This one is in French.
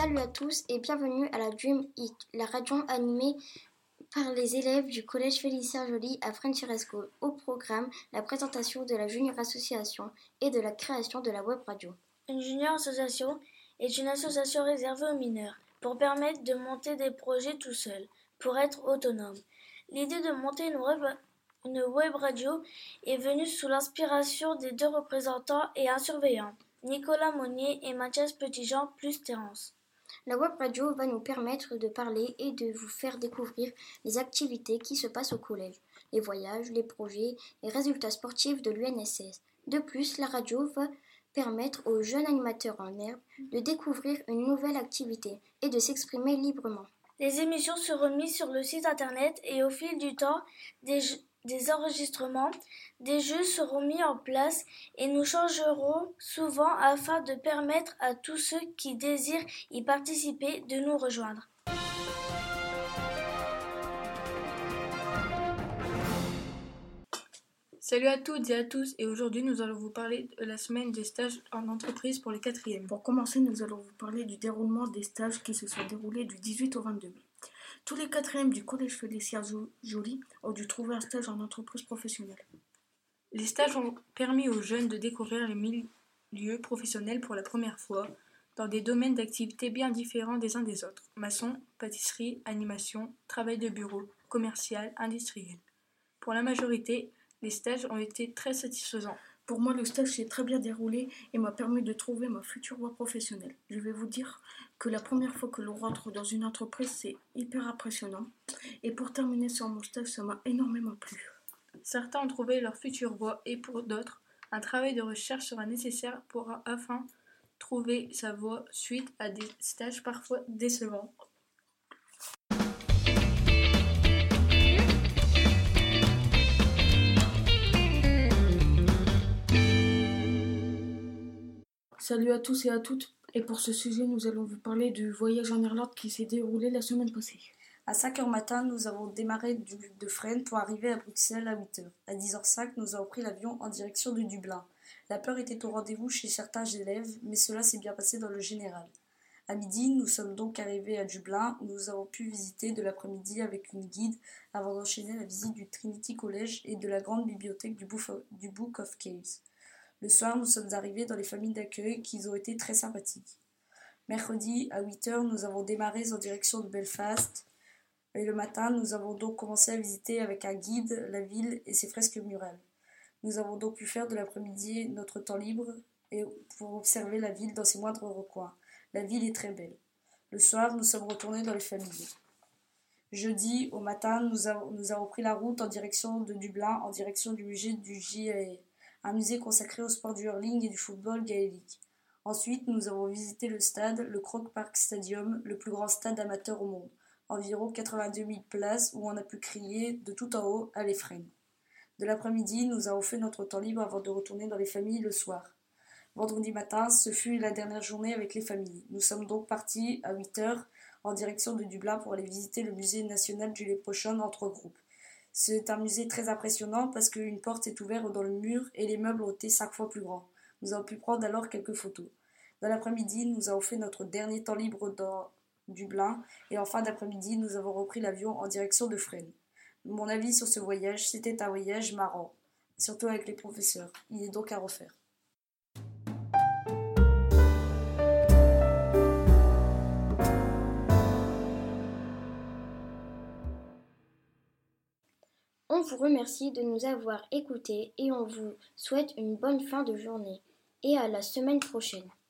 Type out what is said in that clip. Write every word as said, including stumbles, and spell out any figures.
Salut à tous et bienvenue à la Dream Week, la radio animée par les élèves du collège Félicien Joly à Frennes-sur-Escaut. Au programme, la présentation de la Junior Association et de la création de la web radio. Une Junior Association est une association réservée aux mineurs pour permettre de monter des projets tout seul, pour être autonome. L'idée de monter une web, une web radio est venue sous l'inspiration des deux représentants et un surveillant, Nicolas Monnier et Mathias Petitjean plus Terence. La web radio va nous permettre de parler et de vous faire découvrir les activités qui se passent au collège, les voyages, les projets et résultats sportifs de l'U N S S. De plus, la radio va permettre aux jeunes animateurs en herbe de découvrir une nouvelle activité et de s'exprimer librement. Les émissions seront mises sur le site internet et au fil du temps, des, des enregistrements, des jeux seront mis en place et nous changerons souvent afin de permettre à tous ceux qui désirent y participer de nous rejoindre. Salut à toutes et à tous, et aujourd'hui nous allons vous parler de la semaine des stages en entreprise pour les quatrièmes. Pour commencer, nous allons vous parler du déroulement des stages qui se sont déroulés du dix-huit au vingt-deux mai. Tous les quatrièmes du collège Félicien Joly ont dû trouver un stage en entreprise professionnelle. Les stages ont permis aux jeunes de découvrir les milieux professionnels pour la première fois, dans des domaines d'activité bien différents des uns des autres. Maçon, pâtisserie, animation, travail de bureau, commercial, industriel. Pour la majorité, les stages ont été très satisfaisants. Pour moi, le stage s'est très bien déroulé et m'a permis de trouver ma future voie professionnelle. Je vais vous dire que la première fois que l'on rentre dans une entreprise, c'est hyper impressionnant. Et pour terminer sur mon stage, ça m'a énormément plu. Certains ont trouvé leur future voie et pour d'autres, un travail de recherche sera nécessaire pour afin trouver sa voie suite à des stages parfois décevants. Salut à tous et à toutes, et pour ce sujet, nous allons vous parler du voyage en Irlande qui s'est déroulé la semaine passée. À cinq heures matin, nous avons démarré du, de Fresnes pour arriver à Bruxelles à huit heures. À dix heures cinq, nous avons pris l'avion en direction de Dublin. La peur était au rendez-vous chez certains élèves, mais cela s'est bien passé dans le général. À midi, nous sommes donc arrivés à Dublin, où nous avons pu visiter de l'après-midi avec une guide avant d'enchaîner la visite du Trinity College et de la grande bibliothèque du Book of Kells. Le soir, nous sommes arrivés dans les familles d'accueil qui ont été très sympathiques. Mercredi, à huit heures, nous avons démarré en direction de Belfast. Et le matin, nous avons donc commencé à visiter avec un guide la ville et ses fresques murales. Nous avons donc pu faire de l'après-midi notre temps libre et pour observer la ville dans ses moindres recoins. La ville est très belle. Le soir, nous sommes retournés dans les familles. Jeudi, au matin, nous avons, nous avons pris la route en direction de Dublin, en direction du musée du J A E. Un musée consacré au sport du hurling et du football gaélique. Ensuite, nous avons visité le stade, le Croke Park Stadium, le plus grand stade amateur au monde. Environ quatre-vingt-deux mille places où on a pu crier de tout en haut « Allez Fresnes ». De l'après-midi, nous avons fait notre temps libre avant de retourner dans les familles le soir. Vendredi matin, ce fut la dernière journée avec les familles. Nous sommes donc partis à huit heures en direction de Dublin pour aller visiter le musée national du Léprechaun en trois groupes. C'est un musée très impressionnant parce qu'une porte est ouverte dans le mur et les meubles ont été cinq fois plus grands. Nous avons pu prendre alors quelques photos. Dans l'après-midi, nous avons fait notre dernier temps libre dans Dublin et en fin d'après-midi, nous avons repris l'avion en direction de Fresnes. Mon avis sur ce voyage, c'était un voyage marrant, surtout avec les professeurs. Il est donc à refaire. On vous remercie de nous avoir écoutés et on vous souhaite une bonne fin de journée et à la semaine prochaine.